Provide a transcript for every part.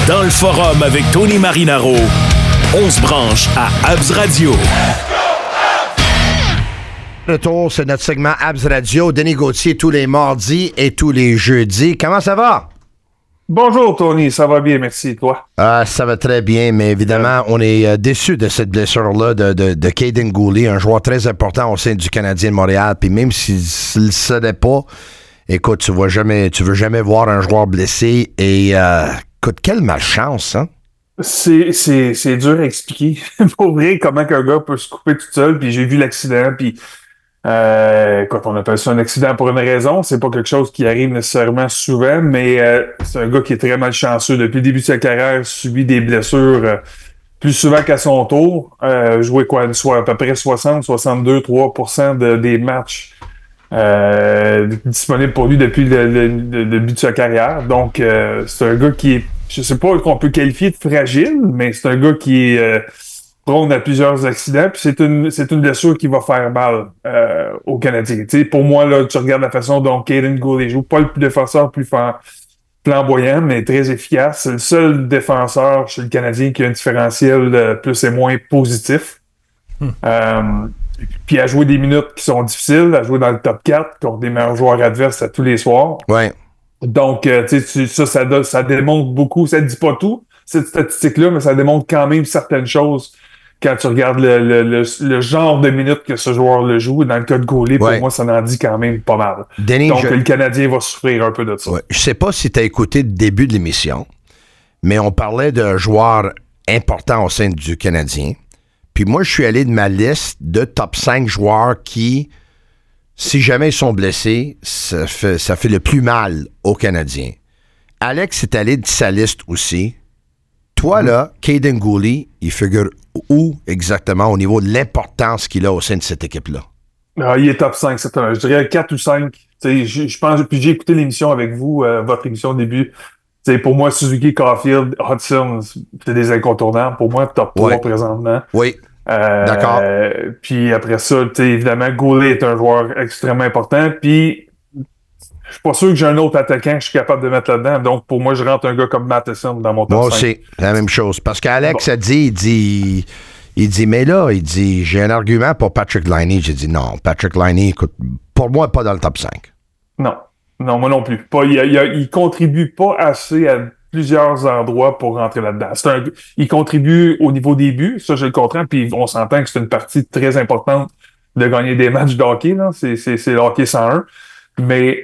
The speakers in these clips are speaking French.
Dans le forum avec Tony Marinaro, on se branche à Abs Radio. Retour, c'est notre segment Abs Radio. Denis Gauthier tous les mardis et tous les jeudis. Comment ça va? Bonjour Tony, ça va bien, merci. Toi? Ça va très bien, mais évidemment, on est déçus de cette blessure-là de Kaiden Guhle, un joueur très important au sein du Canadien de Montréal. Puis même s'il ne le savait pas, écoute, tu veux jamais voir un joueur blessé. Et écoute, quelle malchance, hein? C'est dur à expliquer. Pour vrai, comment qu'un gars peut se couper tout seul. Puis j'ai vu l'accident, puis écoute, on appelle ça un accident pour une raison. C'est pas quelque chose qui arrive nécessairement souvent, mais c'est un gars qui est très malchanceux. Depuis le début de sa carrière, subit des blessures plus souvent qu'à son tour. Joué soit à peu près 60-62-3% des matchs disponibles pour lui depuis le début de sa carrière. Donc, c'est un gars qui est, je sais pas qu'on peut qualifier de fragile, mais c'est un gars qui est prône à plusieurs accidents, puis c'est une blessure qui va faire mal aux Canadiens. Tu sais, pour moi, là, tu regardes la façon dont Kaiden Guhle joue, pas le défenseur plus flamboyant, mais très efficace. C'est le seul défenseur chez le Canadien qui a un différentiel plus et moins positif. Puis à jouer des minutes qui sont difficiles, à jouer dans le top 4 contre des meilleurs joueurs adverses à tous les soirs. Ouais. Donc, tu sais, ça démontre beaucoup. Ça ne dit pas tout, cette statistique-là, mais ça démontre quand même certaines choses quand tu regardes le genre de minutes que ce joueur le joue. Dans le cas de Guhle, pour moi, ça en dit quand même pas mal. Denis, donc, le Canadien va souffrir un peu de ça. Ouais. Je sais pas si tu as écouté le début de l'émission, mais on parlait d'un joueur important au sein du Canadien. Puis moi, je suis allé de ma liste de top 5 joueurs qui, si jamais ils sont blessés, ça fait le plus mal aux Canadiens. Alex est allé de sa liste aussi. Toi, là, Kaiden Guhle, il figure où exactement au niveau de l'importance qu'il a au sein de cette équipe-là? Il est top 5, certainement. Je dirais 4 ou 5. Je pense, puis j'ai écouté l'émission avec vous, votre émission au début. T'sais, pour moi, Suzuki, Caulfield, Hudson, c'est des incontournables. Pour moi, top 3 présentement. Oui. D'accord. Puis après ça, évidemment, Guhle est un joueur extrêmement important. Puis je suis pas sûr que j'ai un autre attaquant que je suis capable de mettre là-dedans. Donc, pour moi, je rentre un gars comme Matheson dans mon top 5. Moi aussi, c'est la même chose. Parce qu'Alex a dit, mais là, j'ai un argument pour Patrik Laine. J'ai dit, non, Patrik Laine, écoute, pour moi, pas dans le top 5. Non, moi non plus. Il contribue pas assez à plusieurs endroits pour rentrer là-dedans. Il contribue au niveau des buts, ça, je le comprends, puis on s'entend que c'est une partie très importante de gagner des matchs de hockey, là. C'est le hockey 101. Mais,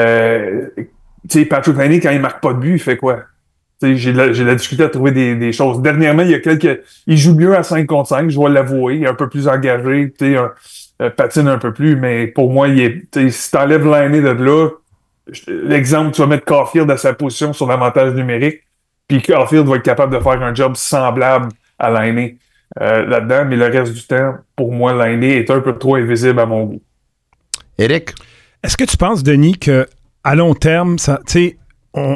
tu sais, Patrik Laine, quand il marque pas de but, il fait quoi? Tu sais, j'ai de la difficulté à trouver des choses. Dernièrement, il joue mieux à 5 contre 5, je dois l'avouer. Il est un peu plus engagé, tu sais, patine un peu plus, mais pour moi, si t'enlèves Laine de là, l'exemple, tu vas mettre Caulfield à sa position sur l'avantage numérique, puis Caulfield va être capable de faire un job semblable à Laine là-dedans, mais le reste du temps, pour moi, Laine est un peu trop invisible à mon goût. Éric? Est-ce que tu penses, Denis, qu'à long terme, on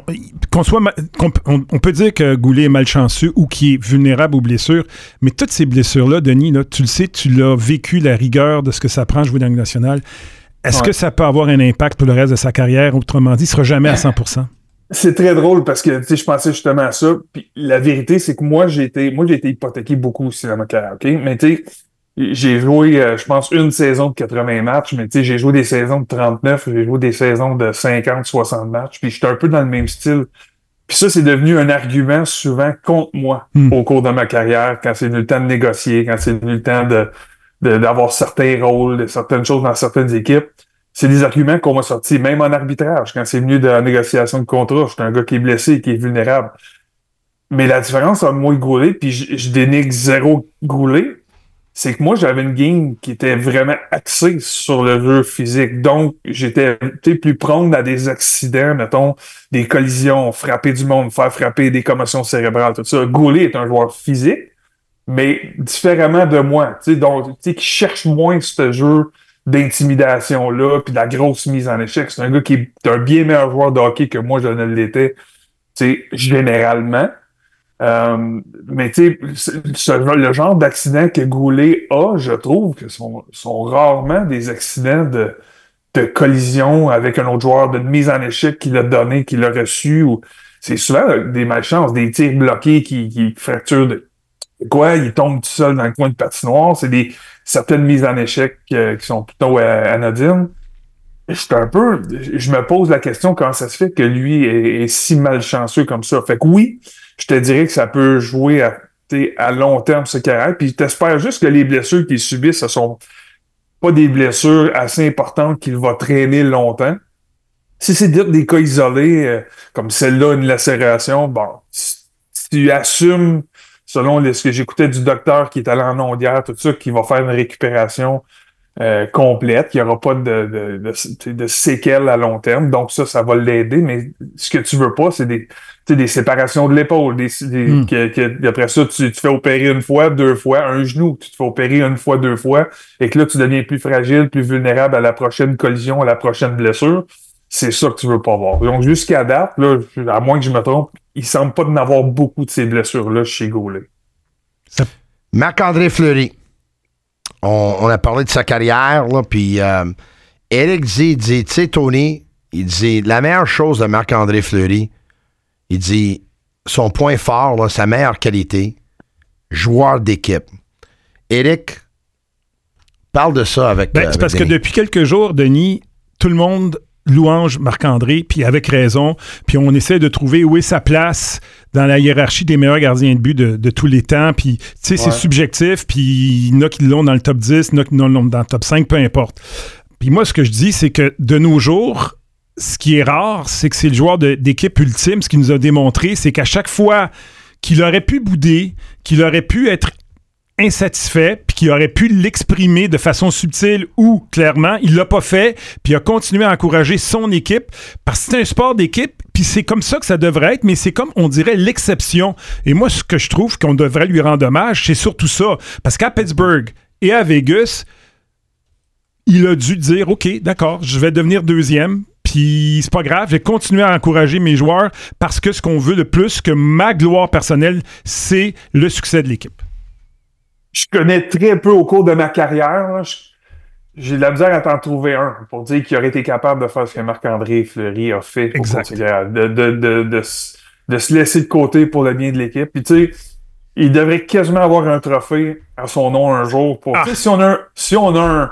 peut dire que Guhle est malchanceux ou qu'il est vulnérable aux blessures, mais toutes ces blessures-là, Denis, là, tu le sais, tu l'as vécu la rigueur de ce que ça prend jouer dans la Ligue nationale. Est-ce que ça peut avoir un impact pour le reste de sa carrière? Autrement dit, il ne sera jamais à 100%. C'est très drôle parce que je pensais justement à ça. Puis la vérité, c'est que moi, j'ai été hypothéqué beaucoup aussi dans ma carrière. OK? Mais tu sais, j'ai joué, je pense, une saison de 80 matchs, mais tu sais, j'ai joué des saisons de 39, j'ai joué des saisons de 50, 60 matchs, puis j'étais un peu dans le même style. Puis ça, c'est devenu un argument souvent contre moi au cours de ma carrière, quand c'est venu le temps de négocier, quand c'est venu le temps d'avoir certains rôles, certaines choses dans certaines équipes. C'est des arguments qu'on m'a sortis, même en arbitrage, quand c'est venu de la négociation de contrat. J'étais un gars qui est blessé, qui est vulnérable. Mais la différence entre moi et Guhle, puis je dénigre zéro Guhle, c'est que moi, j'avais une game qui était vraiment axée sur le jeu physique. Donc, j'étais plus prone à des accidents, mettons, des collisions, frapper du monde, faire frapper des commotions cérébrales, tout ça. Guhle est un joueur physique, mais différemment de moi, donc, qui cherche moins ce jeu d'intimidation-là, puis de la grosse mise en échec. C'est un gars qui est un bien meilleur joueur de hockey que moi, je ne l'étais, généralement. Mais tu sais, le genre d'accident que Guhle a, je trouve que sont rarement des accidents de de collision avec un autre joueur, de mise en échec qu'il a donné, qu'il a reçu. Ou c'est souvent des malchances, des tirs bloqués qui fracturent de quoi, il tombe tout seul dans le coin de patinoire. C'est certaines mises en échec qui sont plutôt anodines. Je me pose la question comment ça se fait que lui est si malchanceux comme ça. Fait que oui, je te dirais que ça peut jouer à long terme ce carrière. Puis t'espères juste que les blessures qu'il subit, ce sont pas des blessures assez importantes qu'il va traîner longtemps. Si c'est des cas isolés, comme celle-là, une lacération, bon, si tu assumes, selon ce que j'écoutais du docteur qui est allé en ondes hier, tout ça, qu'il va faire une récupération complète, qu'il n'y aura pas de séquelles à long terme. Donc ça va l'aider, mais ce que tu veux pas, c'est des séparations de l'épaule. Après ça, tu te fais opérer une fois, 2 fois, un genou, tu te fais opérer une fois, 2 fois, et que là, tu deviens plus fragile, plus vulnérable à la prochaine collision, à la prochaine blessure. C'est ça que tu veux pas voir. Donc, jusqu'à date, là, à moins que je me trompe, il semble pas d'en avoir beaucoup de ces blessures-là chez Goulet. Marc-André Fleury. On a parlé de sa carrière, là, puis Eric dit, tu sais, Tony, il dit, la meilleure chose de Marc-André Fleury, il dit, son point fort, là, sa meilleure qualité, joueur d'équipe. Eric, parle de ça avec c'est parce Denis. que depuis quelques jours, Denis, tout le monde louange Marc-André, puis avec raison, puis on essaie de trouver où est sa place dans la hiérarchie des meilleurs gardiens de but de tous les temps, puis tu sais, c'est subjectif, puis il y en a qui l'ont dans le top 10, il y en a qui l'ont dans le top 5, peu importe. Puis moi, ce que je dis, c'est que de nos jours, ce qui est rare, c'est que c'est le joueur d'équipe ultime. Ce qu'il nous a démontré, c'est qu'à chaque fois qu'il aurait pu bouder, qu'il aurait pu être insatisfait, puis qu'il aurait pu l'exprimer de façon subtile ou clairement, il l'a pas fait, puis il a continué à encourager son équipe, parce que c'est un sport d'équipe, puis c'est comme ça que ça devrait être, mais c'est comme, on dirait, l'exception. Et moi, ce que je trouve qu'on devrait lui rendre hommage, c'est surtout ça, parce qu'à Pittsburgh et à Vegas, il a dû dire, OK, d'accord, je vais devenir deuxième, puis c'est pas grave, je vais continuer à encourager mes joueurs, parce que ce qu'on veut de plus que ma gloire personnelle, c'est le succès de l'équipe. Je connais très peu au cours de ma carrière. Là. J'ai de la misère à t'en trouver un pour dire qu'il aurait été capable de faire ce que Marc-André Fleury a fait au cours de sa carrière. De se laisser de côté pour le bien de l'équipe. Puis tu sais, il devrait quasiment avoir un trophée à son nom un jour. Si on a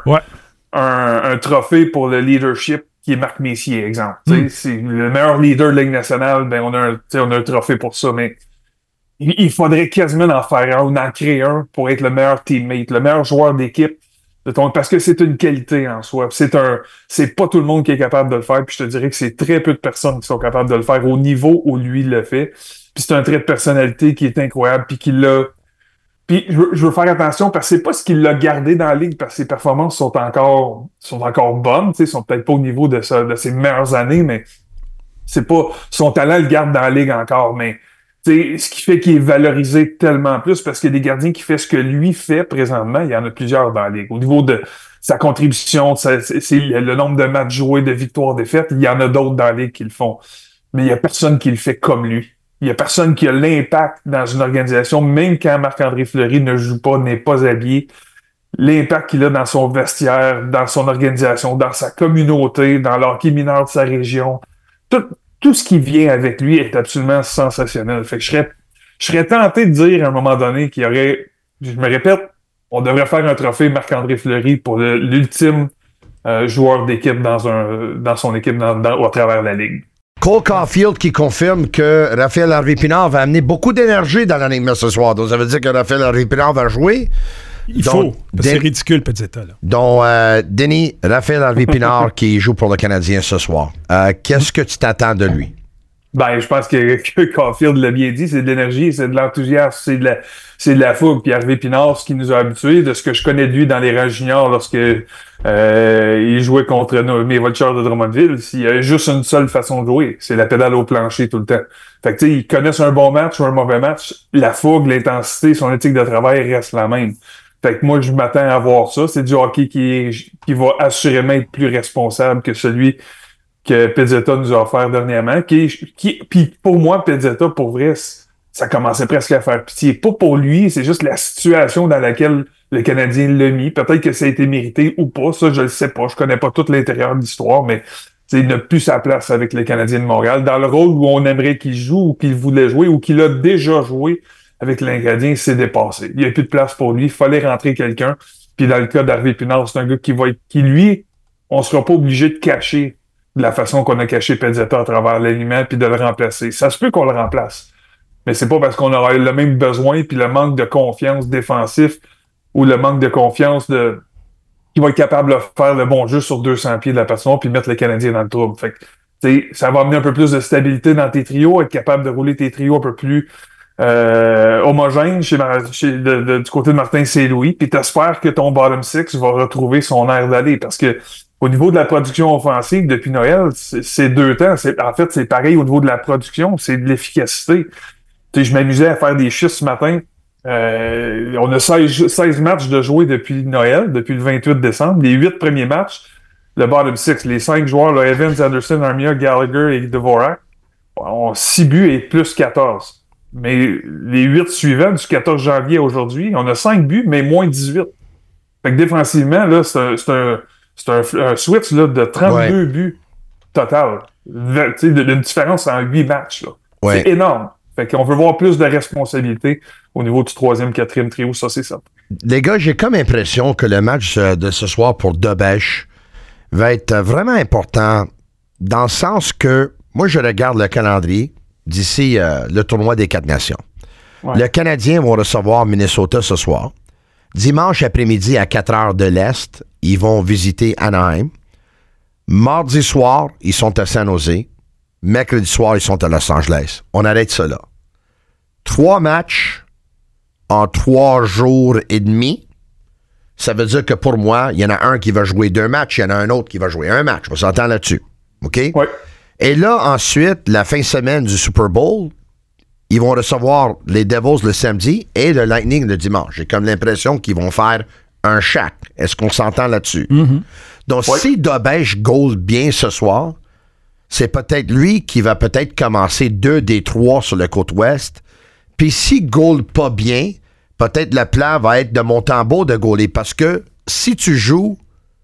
un trophée pour le leadership qui est Marc Messier, exemple. C'est le meilleur leader de la Ligue nationale, ben on a un trophée pour ça, mais il faudrait quasiment en faire un ou en créer un pour être le meilleur teammate, le meilleur joueur d'équipe parce que c'est une qualité en soi. C'est pas tout le monde qui est capable de le faire, puis je te dirais que c'est très peu de personnes qui sont capables de le faire au niveau où lui le fait. Puis c'est un trait de personnalité qui est incroyable, puis qu'il l'a. Puis je veux faire attention parce que c'est pas ce qu'il l'a gardé dans la ligue, parce que ses performances sont encore bonnes, tu sais, sont peut-être pas au niveau de ses meilleures années, mais c'est pas son talent le garde dans la ligue encore, mais c'est ce qui fait qu'il est valorisé tellement plus, parce qu'il y a des gardiens qui font ce que lui fait présentement. Il y en a plusieurs dans la ligue. Au niveau de sa contribution, c'est le nombre de matchs joués, de victoires, défaites, il y en a d'autres dans la ligue qui le font. Mais il y a personne qui le fait comme lui. Il y a personne qui a l'impact dans une organisation, même quand Marc-André Fleury ne joue pas, n'est pas habillé. L'impact qu'il a dans son vestiaire, dans son organisation, dans sa communauté, dans l'hockey mineur de sa région. Tout ce qui vient avec lui est absolument sensationnel. Fait que je serais tenté de dire à un moment donné qu'il y aurait, je me répète, on devrait faire un trophée Marc-André Fleury pour l'ultime joueur d'équipe dans son équipe au travers de la Ligue. Cole Caulfield qui confirme que Raphaël Harvey-Pinard va amener beaucoup d'énergie dans l'anime ce soir. Donc ça veut dire que Raphaël Harvey-Pinard va jouer. C'est ridicule, Pezzetta. Donc, Denis, Raphaël Harvey-Pinard qui joue pour le Canadien ce soir. Qu'est-ce que tu t'attends de lui? Ben, je pense que Caulfield l'a bien dit, c'est de l'énergie, c'est de l'enthousiasme, c'est de la fougue. Puis Harvey-Pinard, ce qui nous a habitués, de ce que je connais de lui dans les rangs juniors lorsque il jouait contre mes Vultures de Drummondville, il y a juste une seule façon de jouer, c'est la pédale au plancher tout le temps. Fait que tu sais, ils connaissent un bon match ou un mauvais match, la fougue, l'intensité, son éthique de travail reste la même. Fait que moi, je m'attends à voir ça. C'est du hockey qui va assurément être plus responsable que celui que Pezzetta nous a offert dernièrement. Puis pour moi, Pezzetta, pour vrai, ça commençait presque à faire pitié. Pas pour lui, c'est juste la situation dans laquelle le Canadien l'a mis. Peut-être que ça a été mérité ou pas, ça je le sais pas. Je connais pas tout l'intérieur de l'histoire, mais il n'a plus sa place avec le Canadien de Montréal. Dans le rôle où on aimerait qu'il joue ou qu'il voulait jouer ou qu'il a déjà joué avec le Canadien, c'est dépassé. Il n'y a plus de place pour lui. Il fallait rentrer quelqu'un. Puis dans le cas d'Harvey Pinard, c'est un gars qui lui, on sera pas obligé de cacher de la façon qu'on a caché Pezzetta à travers l'alignement puis de le remplacer. Ça se peut qu'on le remplace. Mais c'est pas parce qu'on aura le même besoin puis le manque de confiance défensif ou le manque de confiance qui va être capable de faire le bon jeu sur 200 pieds de la patinoire puis mettre le Canadien dans le trouble. Fait que, ça va amener un peu plus de stabilité dans tes trios, être capable de rouler tes trios un peu plus homogène du côté de Martin Saint-Louis, puis t'espères que ton bottom six va retrouver son air d'aller, parce que au niveau de la production offensive depuis Noël, c'est 2 temps. En fait, c'est pareil au niveau de la production, c'est de l'efficacité. Je m'amusais à faire des chiffres ce matin. On a 16 matchs de jouer depuis Noël, depuis le 28 décembre. Les 8 premiers matchs, le bottom six, les 5 joueurs, là, Evans, Anderson, Armia, Gallagher et Dvorak, ont 6 buts et plus 14. Mais les 8 suivants, du 14 janvier à aujourd'hui, on a 5 buts, mais moins 18. Fait que défensivement, là, c'est un switch là, de 32 buts total. Une différence en 8 matchs. Là. Ouais. C'est énorme. Fait qu'on veut voir plus de responsabilité au niveau du 3e, 4e trio, ça c'est ça. Les gars, j'ai comme impression que le match de ce soir pour Dobèche va être vraiment important dans le sens que moi, je regarde le calendrier d'ici le tournoi des 4 Nations. Ouais. Le Canadien va recevoir Minnesota ce soir. Dimanche après-midi à 4 heures de l'Est, ils vont visiter Anaheim. Mardi soir, ils sont à San Jose. Mercredi soir, ils sont à Los Angeles. On arrête ça là. 3 matchs en 3 jours et demi. Ça veut dire que pour moi, il y en a un qui va jouer 2 matchs, il y en a un autre qui va jouer 1 match. On s'entend là-dessus. OK? Oui. Et là, ensuite, la fin de semaine du Super Bowl, ils vont recevoir les Devils le samedi et le Lightning le dimanche. J'ai comme l'impression qu'ils vont faire un chaque. Est-ce qu'on s'entend là-dessus? Mm-hmm. Donc, si Dobèche goal bien ce soir, c'est peut-être lui qui va peut-être commencer 2 des 3 sur le côte ouest. Puis si goal pas bien, peut-être le plan va être de Montembeault de goaler. Parce que si tu joues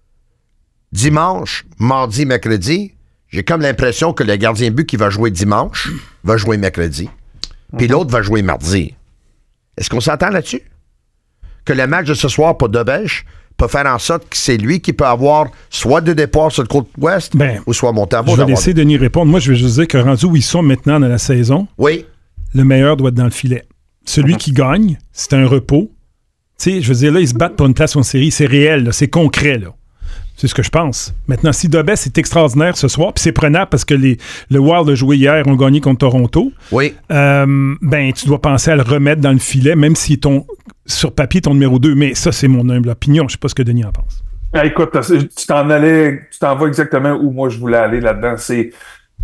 dimanche, mardi, mercredi, j'ai comme l'impression que le gardien de but qui va jouer dimanche va jouer mercredi. Puis l'autre va jouer mardi. Est-ce qu'on s'entend là-dessus? Que le match de ce soir pour Dobèche peut faire en sorte que c'est lui qui peut avoir soit 2 départs sur le côte ouest ou soit Montembeault. Je vais laisser Denis répondre. Moi, je vais juste dire que rendu où ils sont maintenant dans la saison, oui, le meilleur doit être dans le filet. Celui qui gagne, c'est un repos. Tu sais, je veux dire, là, ils se battent pour une place en série. C'est réel, là, c'est concret, là. C'est ce que je pense. Maintenant, si Dobèche est extraordinaire ce soir, puis c'est prenable parce que le Wild a joué hier, ont gagné contre Toronto, oui. Tu dois penser à le remettre dans le filet, même si sur papier ton numéro 2. Mais ça, c'est mon humble opinion. Je sais pas ce que Denis en pense. Écoute, tu t'en vas exactement où moi je voulais aller là-dedans. C'est,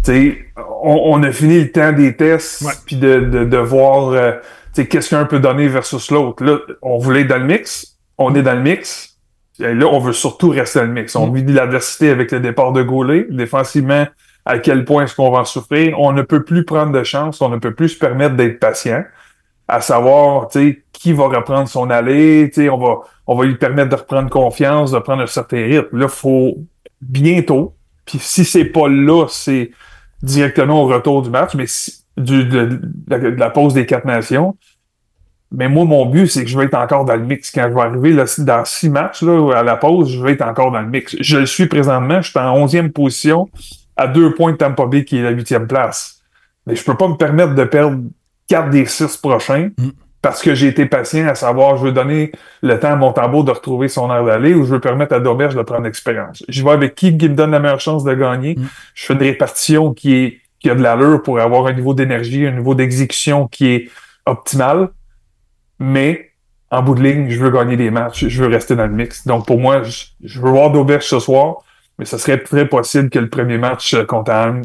on a fini le temps des tests, puis de voir qu'est-ce qu'un peut donner versus l'autre. Là, on voulait être dans le mix, on est dans le mix. Et là, on veut surtout rester dans le mix. On vit de l'adversité avec le départ de Goulet. Défensivement, à quel point est-ce qu'on va en souffrir? On ne peut plus prendre de chance. On ne peut plus se permettre d'être patient. À savoir, qui va reprendre son allée. On va lui permettre de reprendre confiance, de prendre un certain rythme. Là, il faut bientôt. Puis si c'est pas là, c'est directement au retour du match, mais de la pause des 4 Nations. Mais moi, mon but, c'est que je vais être encore dans le mix. Quand je vais arriver là, dans 6 matchs là, à la pause, je vais être encore dans le mix. Je le suis présentement. Je suis en 11e position à 2 points de Tampa Bay qui est la 8e place. Mais je peux pas me permettre de perdre 4 des 6 prochains parce que j'ai été patient à savoir je veux donner le temps à Montembeault de retrouver son air d'aller ou je veux permettre à Dobèche de prendre l'expérience. Je vais avec qui me donne la meilleure chance de gagner. Je fais une répartition qui a de l'allure pour avoir un niveau d'énergie, un niveau d'exécution qui est optimal. Mais, en bout de ligne, je veux gagner des matchs, je veux rester dans le mix. Donc, pour moi, je veux voir Dobèche ce soir, mais ce serait très possible que le premier match contre Anne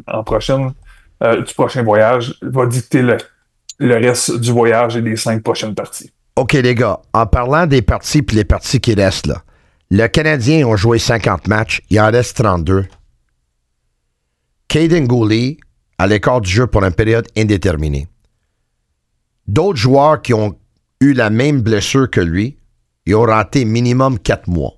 du prochain voyage va dicter le reste du voyage et des 5 prochaines parties. OK, les gars, en parlant des parties puis les parties qui restent, là, le Canadien ont joué 50 matchs, il en reste 32. Caden Goulet à l'écart du jeu pour une période indéterminée. d'autres joueurs qui ont eu la même blessure que lui, ils ont raté minimum 4 mois.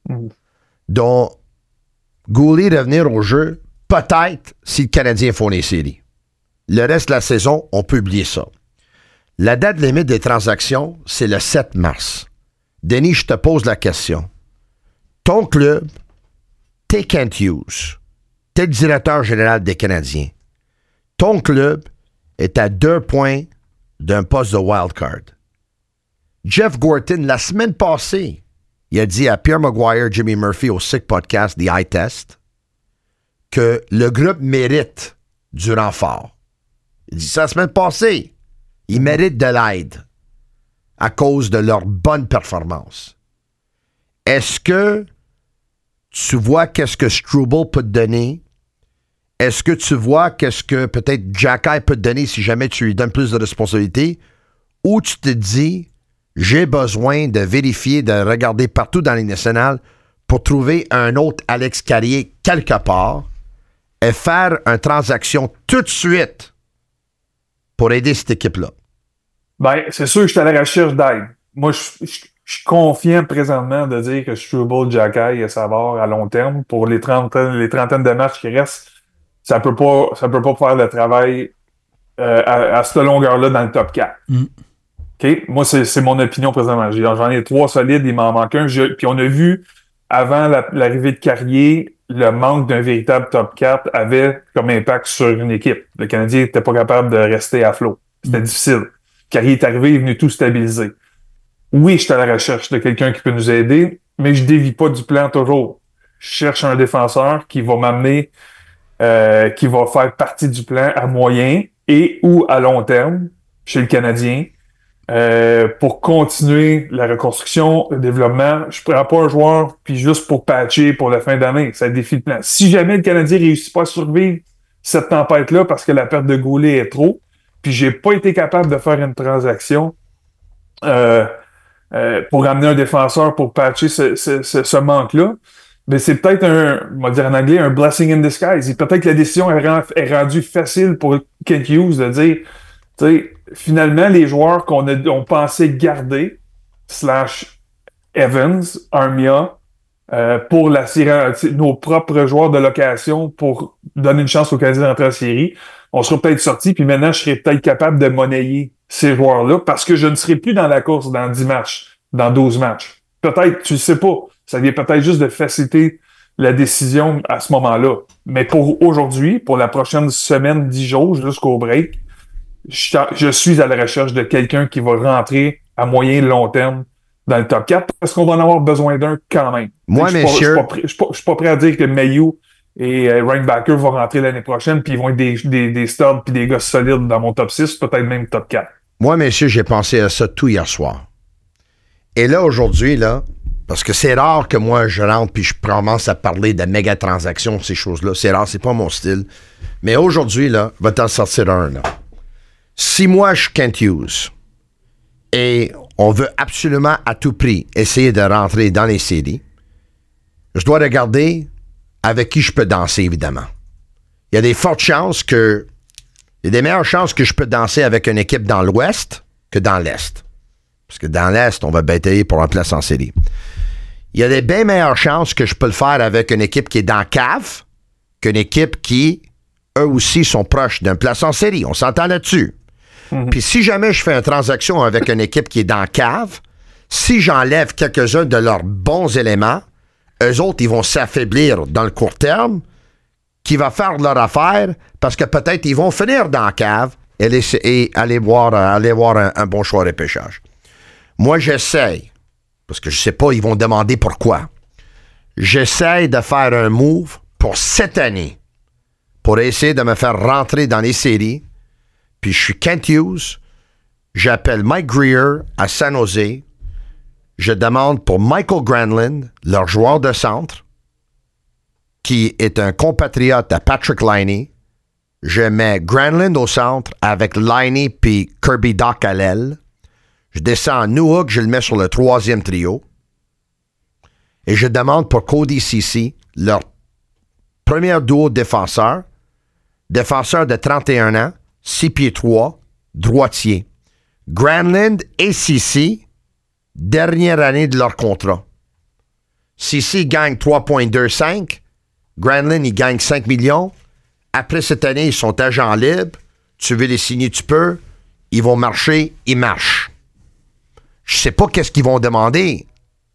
Donc, Goulet revenir au jeu, peut-être si le Canadien font les séries. Le reste de la saison, on peut oublier ça. La date limite des transactions, c'est le 7 mars. Denis, je te pose la question. Ton club, t'es Kent Hughes, t'es le directeur général des Canadiens. Ton club est à 2 points d'un poste de wildcard. Jeff Gorton, la semaine passée, il a dit à Pierre Maguire, Jimmy Murphy au Sick Podcast, The Eye Test, que le groupe mérite du renfort. Il dit ça la semaine passée. Il mérite de l'aide à cause de leur bonne performance. Est-ce que tu vois qu'est-ce que Struble peut te donner? Est-ce que tu vois qu'est-ce que peut-être Jacky peut te donner si jamais tu lui donnes plus de responsabilités? Ou tu te dis, j'ai besoin de vérifier, de regarder partout dans les nationales pour trouver un autre Alex Carrier quelque part et faire une transaction tout de suite pour aider cette équipe-là? Ben, c'est sûr que je suis à la recherche d'aide. Moi, je suis confiant présentement de dire que Struble, Jacky et Savard à long terme, pour les trentaines de matchs qui restent, ça peut pas faire le travail à cette longueur-là dans le top 4. OK? Moi, c'est mon opinion présentement. J'en ai 3 solides, il m'en manque un. Puis on a vu, avant l'arrivée de Carrier, le manque d'un véritable top 4 avait comme impact sur une équipe. Le Canadien n'était pas capable de rester à flot. C'était difficile. Carrier est arrivé, il est venu tout stabiliser. Oui, je suis à la recherche de quelqu'un qui peut nous aider, mais je dévie pas du plan toujours. Je cherche un défenseur qui va m'amener, qui va faire partie du plan à moyen et ou à long terme chez le Canadien pour continuer la reconstruction, le développement. Je prends pas un joueur puis juste pour patcher pour la fin d'année. Ça défie le plan. Si jamais le Canadien réussit pas à survivre cette tempête-là parce que la perte de Goulet est trop, puis j'ai pas été capable de faire une transaction pour amener un défenseur pour patcher ce manque-là, mais c'est peut-être on va dire en anglais, un blessing in disguise. Et peut-être que la décision est rendue facile pour Kent Hughes de dire, tu sais, finalement, les joueurs on pensait garder, / Evans, Armia, pour la série, nos propres joueurs de location pour donner une chance aux Canadiens d'entrer en série, on sera peut-être sortis, puis maintenant, je serais peut-être capable de monnayer ces joueurs-là parce que je ne serai plus dans la course dans 10 matchs, dans 12 matchs. Peut-être, tu le sais pas. Ça vient peut-être juste de faciliter la décision à ce moment-là. Mais pour aujourd'hui, pour la prochaine semaine, 10 jours, jusqu'au break, je suis à la recherche de quelqu'un qui va rentrer à moyen et long terme dans le top 4 parce qu'on va en avoir besoin d'un quand même. Moi, monsieur... Je suis pas prêt à dire que Mailloux et Reinbacker vont rentrer l'année prochaine puis ils vont être des studs puis des gars solides dans mon top 6, peut-être même top 4. Moi, messieurs, j'ai pensé à ça tout hier soir. Et là, aujourd'hui, là, parce que c'est rare que moi, je rentre puis je commence à parler de méga transactions, ces choses-là. C'est rare, c'est pas mon style. Mais aujourd'hui, là, va t'en sortir un, là. Si moi, je suis Kent Hughes et on veut absolument à tout prix essayer de rentrer dans les séries, je dois regarder avec qui je peux danser, évidemment. Il y a des fortes chances que... Il y a des meilleures chances que je peux danser avec une équipe dans l'Ouest que dans l'Est. Parce que dans l'Est, on va batailler pour un place en série. Il y a des bien meilleures chances que je peux le faire avec une équipe qui est dans cave qu'une équipe qui, eux aussi, sont proches d'un place en série. On s'entend là-dessus. Puis si jamais je fais une transaction avec une équipe qui est dans cave, si j'enlève quelques-uns de leurs bons éléments, eux autres, ils vont s'affaiblir dans le court terme, qui va faire leur affaire, parce que peut-être ils vont finir dans la cave et aller voir un bon choix de repêchage. Moi, j'essaye, parce que je sais pas, ils vont demander pourquoi. J'essaye de faire un move pour cette année, pour essayer de me faire rentrer dans les séries. Puis je suis Kent Hughes, j'appelle Mike Greer à San Jose, je demande pour Michael Granlund, leur joueur de centre, qui est un compatriote à Patrick Laine. Je mets Granlund au centre avec Laine puis Kirby Dach à l'aile. Je descends à Newhook, je le mets sur le 3e trio. Et je demande pour Cody Ceci, leur premier duo défenseur de 31 ans, 6 pieds 3, droitier. Granlund et Ceci, dernière année de leur contrat. Ceci gagne 3,25. Granlund, il gagne 5 millions. Après cette année, ils sont agents libres. Tu veux les signer, tu peux. Ils vont marcher, ils marchent. Je sais pas qu'est-ce qu'ils vont demander.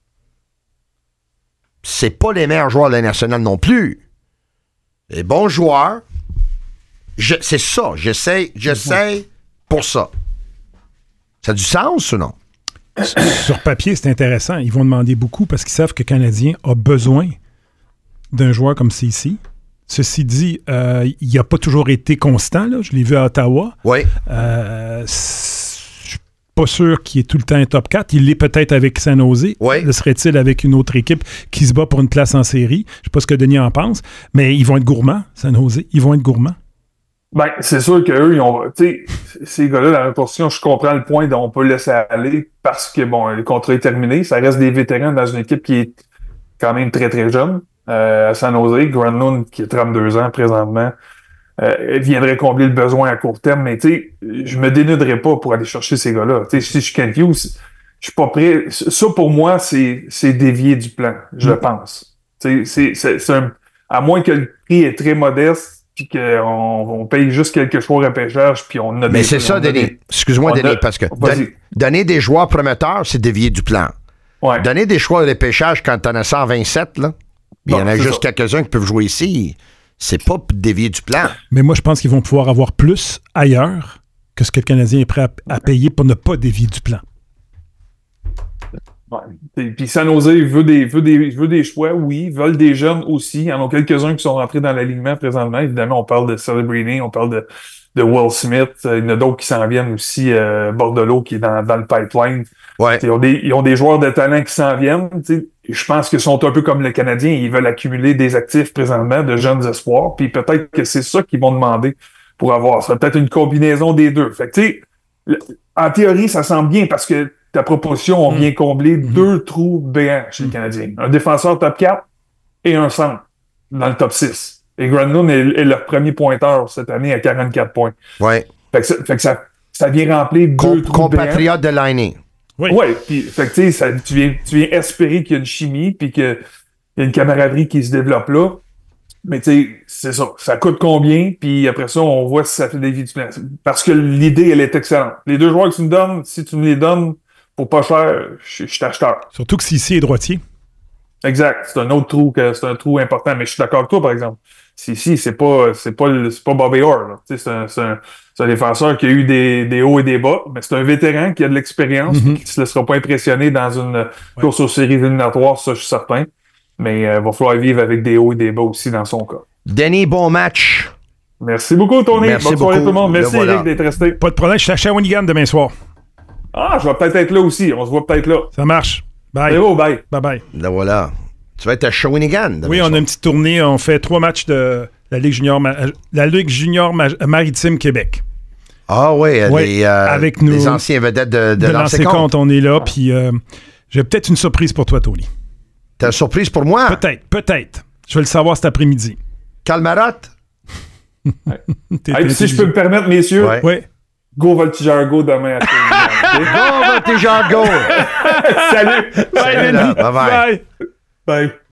C'est pas les meilleurs joueurs de la nationale non plus. Les bons joueurs. C'est ça. J'essaie pour ça. Ça a du sens ou non? Sur papier, c'est intéressant. Ils vont demander beaucoup parce qu'ils savent que le Canadien a besoin d'un joueur comme Ceci. Ceci dit, il n'a pas toujours été constant. Là. Je l'ai vu à Ottawa. Oui. Je suis pas sûr qu'il est tout le temps un top 4. Il l'est peut-être avec San Jose. Oui. Le serait-il avec une autre équipe qui se bat pour une place en série? Je ne sais pas ce que Denis en pense, mais ils vont être gourmands, San Jose. Ils vont être gourmands. Ben, c'est sûr qu'eux, ils ont, tu sais, ces gars-là, dans la portion, je comprends le point dont on peut laisser aller parce que, bon, le contrat est terminé. Ça reste des vétérans dans une équipe qui est quand même très, très jeune. À San Jose, Granlund, qui a 32 ans présentement, viendrait combler le besoin à court terme. Mais, tu sais, je me dénuderais pas pour aller chercher ces gars-là. Tu sais, si je suis Kent Hughes, je suis pas prêt. Ça, pour moi, c'est dévier du plan, je pense. Tu sais, c'est un, à moins que le prix est très modeste, puis qu'on paye juste quelques choix de repêchage, puis on a Mais c'est ça, Denis. Excuse-moi, Denis, parce que donner des joueurs prometteurs, c'est dévier du plan. Ouais. Donner des choix de repêchage quand t'en as 127, là, il y en a juste quelques-uns qui peuvent jouer ici, c'est pas dévier du plan. Mais moi, je pense qu'ils vont pouvoir avoir plus ailleurs que ce que le Canadien est prêt à payer pour ne pas dévier du plan. Ouais. Puis San Jose veut des choix, oui. Ils veulent des jeunes aussi. Il y en a quelques-uns qui sont rentrés dans l'alignement présentement. Évidemment, on parle de Celebrini, on parle de Will Smith. Il y en a d'autres qui s'en viennent aussi. Bordelot qui est dans le pipeline. Ouais. Ils ont des joueurs de talent qui s'en viennent. Je pense qu'ils sont un peu comme les Canadiens. Ils veulent accumuler des actifs présentement, de jeunes espoirs. Puis peut-être que c'est ça qu'ils vont demander pour avoir. Ça peut-être une combinaison des deux. Fait que, tu sais, en théorie, ça semble bien parce que ta proposition, on vient combler deux trous béants chez les Canadiens. Un défenseur top 4 et un centre dans le top 6. Et Granlund est leur premier pointeur cette année à 44 points. Ouais. Fait que ça vient remplir deux trous compatriote de Laine. Oui. Ouais, puis fait que tu sais, tu viens espérer qu'il y a une chimie puis qu'il y a une camaraderie qui se développe là. Mais tu sais, c'est ça. Ça coûte combien? Puis après ça, on voit si ça fait des vies du plan. Parce que l'idée, elle est excellente. Les deux joueurs que tu me donnes, si tu me les donnes pour pas cher, je suis acheteur. Surtout que Ceci est droitier. Exact. C'est un autre trou c'est un trou important. Mais je suis d'accord avec toi, par exemple. Ceci, c'est pas Bobby Orr, là. C'est un défenseur qui a eu des hauts et des bas, mais c'est un vétéran qui a de l'expérience, qui ne se laissera pas impressionner dans une course aux séries éliminatoires, ça je suis certain. Mais il va falloir vivre avec des hauts et des bas aussi dans son cas. Denis, bon match. Merci beaucoup, Tony. Merci Bonne soirée beaucoup. tout le monde. Merci, voilà. Eric, d'être resté. Pas de problème, je suis à Shawinigan demain soir. Ah, je vais peut-être être là aussi. On se voit peut-être là. Ça marche. Bye. Allez, bye. Bye-bye. Là, voilà. Tu vas être à Shawinigan. Oui, on a une petite tournée. On fait 3 matchs de la Ligue junior, maritime Québec. Ah oui, avec nous, les anciens vedettes de Lancé Compte. On est là, puis j'ai peut-être une surprise pour toi, Tony. T'as une surprise pour moi? Peut-être. Je vais le savoir cet après-midi. Calmarotte? Si je peux me permettre, messieurs, go Voltigeur, go demain à Go Voltigeur, go! Salut! Bye, Denis! Bye! Bye!